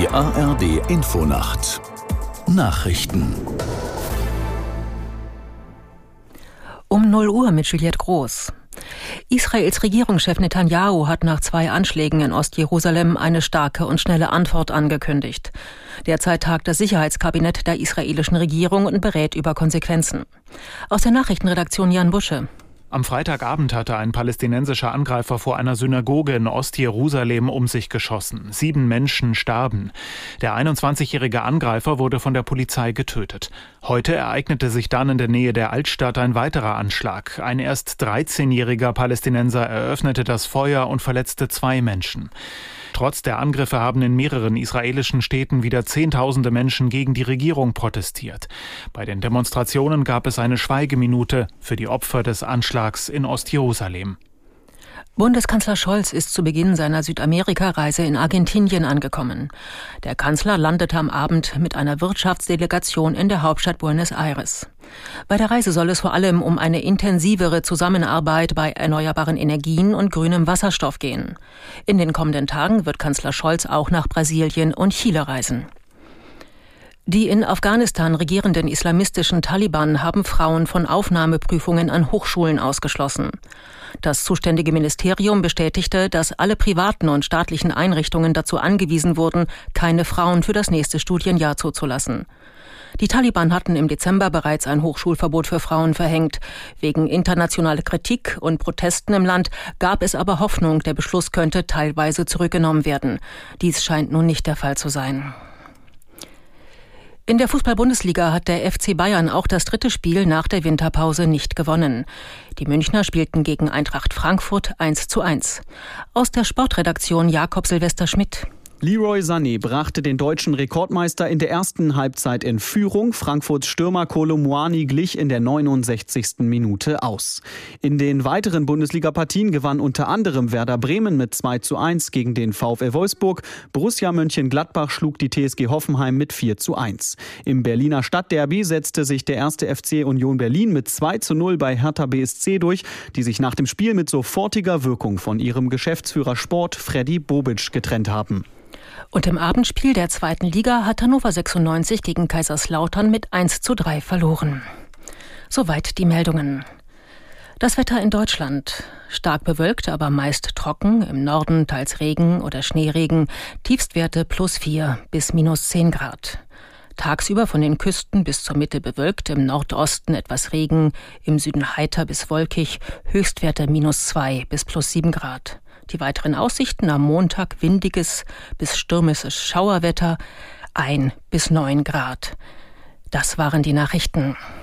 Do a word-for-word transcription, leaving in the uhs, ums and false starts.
Die A R D Infonacht Nachrichten. Um null Uhr mit Juliette Groß. Israels Regierungschef Netanyahu hat nach zwei Anschlägen in Ostjerusalem eine starke und schnelle Antwort angekündigt. Derzeit tagt das Sicherheitskabinett der israelischen Regierung und berät über Konsequenzen. Aus der Nachrichtenredaktion Jan Busche. Am Freitagabend hatte ein palästinensischer Angreifer vor einer Synagoge in Ostjerusalem um sich geschossen. Sieben Menschen starben. Der einundzwanzigjährige Angreifer wurde von der Polizei getötet. Heute ereignete sich dann in der Nähe der Altstadt ein weiterer Anschlag. Ein erst dreizehnjähriger Palästinenser eröffnete das Feuer und verletzte zwei Menschen. Trotz der Angriffe haben in mehreren israelischen Städten wieder Zehntausende Menschen gegen die Regierung protestiert. Bei den Demonstrationen gab es eine Schweigeminute für die Opfer des Anschlags in Ostjerusalem. Bundeskanzler Scholz ist zu Beginn seiner Südamerika-Reise in Argentinien angekommen. Der Kanzler landete am Abend mit einer Wirtschaftsdelegation in der Hauptstadt Buenos Aires. Bei der Reise soll es vor allem um eine intensivere Zusammenarbeit bei erneuerbaren Energien und grünem Wasserstoff gehen. In den kommenden Tagen wird Kanzler Scholz auch nach Brasilien und Chile reisen. Die in Afghanistan regierenden islamistischen Taliban haben Frauen von Aufnahmeprüfungen an Hochschulen ausgeschlossen. Das zuständige Ministerium bestätigte, dass alle privaten und staatlichen Einrichtungen dazu angewiesen wurden, keine Frauen für das nächste Studienjahr zuzulassen. Die Taliban hatten im Dezember bereits ein Hochschulverbot für Frauen verhängt. Wegen internationaler Kritik und Protesten im Land gab es aber Hoffnung, der Beschluss könnte teilweise zurückgenommen werden. Dies scheint nun nicht der Fall zu sein. In der Fußball-Bundesliga hat der F C Bayern auch das dritte Spiel nach der Winterpause nicht gewonnen. Die Münchner spielten gegen Eintracht Frankfurt eins zu eins. Aus der Sportredaktion Jakob Silvester Schmidt. Leroy Sané brachte den deutschen Rekordmeister in der ersten Halbzeit in Führung. Frankfurts Stürmer Kolo Muani glich in der neunundsechzigsten Minute aus. In den weiteren Bundesliga-Partien gewann unter anderem Werder Bremen mit zwei zu eins gegen den VfL Wolfsburg. Borussia Mönchengladbach schlug die T S G Hoffenheim mit vier zu eins. Im Berliner Stadtderby setzte sich der erste F C Union Berlin mit zwei zu null bei Hertha B S C durch, die sich nach dem Spiel mit sofortiger Wirkung von ihrem Geschäftsführer Sport Freddy Bobic getrennt haben. Und im Abendspiel der zweiten Liga hat Hannover sechsundneunzig gegen Kaiserslautern mit eins zu drei verloren. Soweit die Meldungen. Das Wetter in Deutschland. Stark bewölkt, aber meist trocken. Im Norden teils Regen oder Schneeregen. Tiefstwerte plus vier bis minus zehn Grad. Tagsüber von den Küsten bis zur Mitte bewölkt. Im Nordosten etwas Regen. Im Süden heiter bis wolkig. Höchstwerte minus zwei bis plus sieben Grad. Die weiteren Aussichten am Montag windiges bis stürmisches Schauerwetter, ein bis neun Grad. Das waren die Nachrichten.